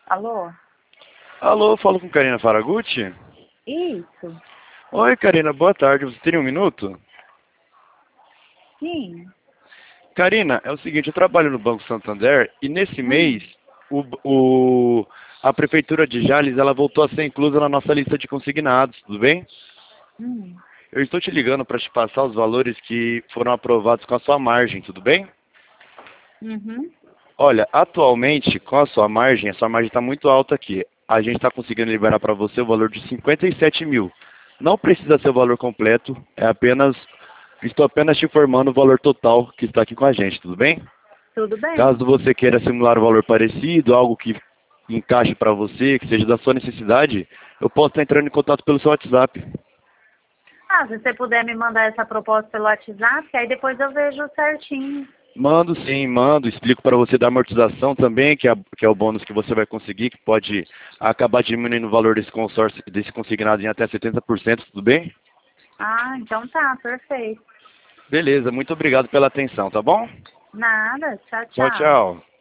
Alô? Alô, falo com Karina Faragutti? Isso? Oi, Karina, boa tarde. Você teria um minuto? Sim. Karina, é o seguinte, eu trabalho no Banco Santander e nesse mês Hum, a Prefeitura de Jales ela voltou a ser inclusa na nossa lista de consignados, tudo bem? hum. Eu estou te ligando para te passar os valores que foram aprovados com a sua margem, tudo bem? Uhum. Olha, atualmente, com a sua margem está muito alta aqui. A gente está conseguindo liberar para você o valor de 57 mil. Não precisa ser o valor completo, estou apenas te informando o valor total que está aqui com a gente, tudo bem? Tudo bem? Caso você queira simular um valor parecido, algo que encaixe para você, que seja da sua necessidade, eu posso estar entrando em contato pelo seu WhatsApp. Ah, se você puder me mandar essa proposta pelo WhatsApp, aí depois eu vejo certinho. Mando sim, mando. Explico para você da amortização também, que é o bônus que você vai conseguir, que pode acabar diminuindo o valor desse consórcio, desse consignado em até 70%, tudo bem? Ah, então tá, perfeito. Beleza, muito obrigado pela atenção, tá bom? Nada, tchau, Tchau, tchau. tchau.